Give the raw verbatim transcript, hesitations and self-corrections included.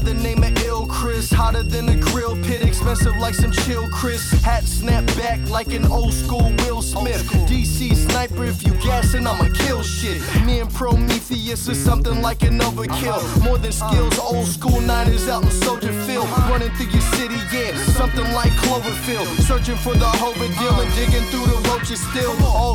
the name of Ill Chris. Hotter than a grill pit, expensive like some chill Chris. Hat snap back like an old school Will Smith. D C sniper, if you gassing, I'ma kill shit. Me and Prometheus is something like an overkill. More than skills, old school niners out in Soldier Field. Running through your city, yeah, something like Cloverfield. Searching for the Hova deal and digging through the roaches still. All